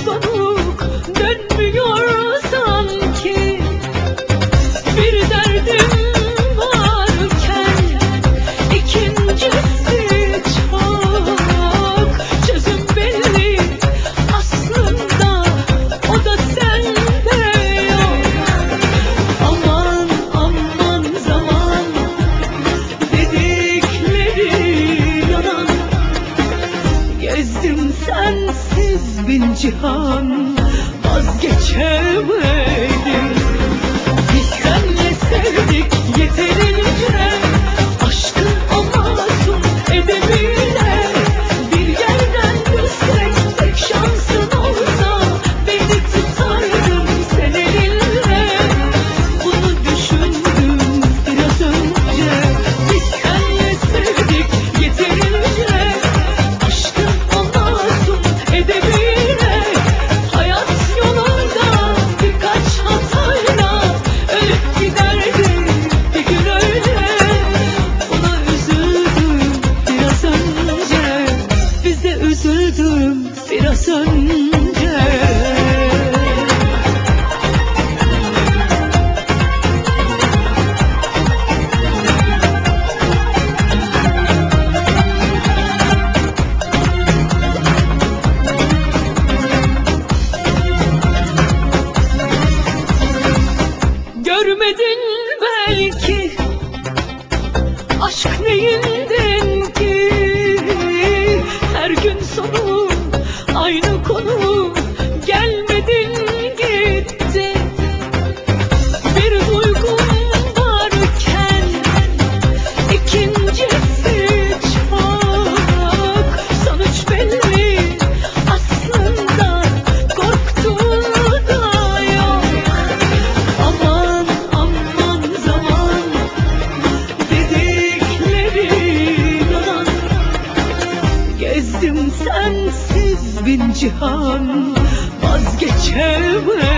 soluk dönmüyor sanki. Bir derdim varken ikincisi çok. Çözüm belli aslında, o da sende yok. Aman aman zaman dedikleri yalan. Gezdim sensiz bin cihan, vazgeçemedim. Fikrenle sevdik yeterince, aşkın o masum edebiyle. Bir yerden düşsek tek şansın olsa, beni tutardın sen elinle. Bunu düşündüm biraz önce. Fikrenle sevdik yeterince, aşkın o masum edebiyle. Hayat yolunda birkaç hatayla ölüp giderdim bir gün öyle. Buna üzüldüm biraz önce, bize üzüldüm biraz önce. Görmedin belki aşk neyinden ki. Her gün sonu aynı konu, gelmedin gitti. Bir duygum varken ikincisi çok. Sonuç belli aslında, korktuğu da yok. Aman aman zaman dedikleri yalan. Gezdim sensiz bin cihan, vazgeçemedim.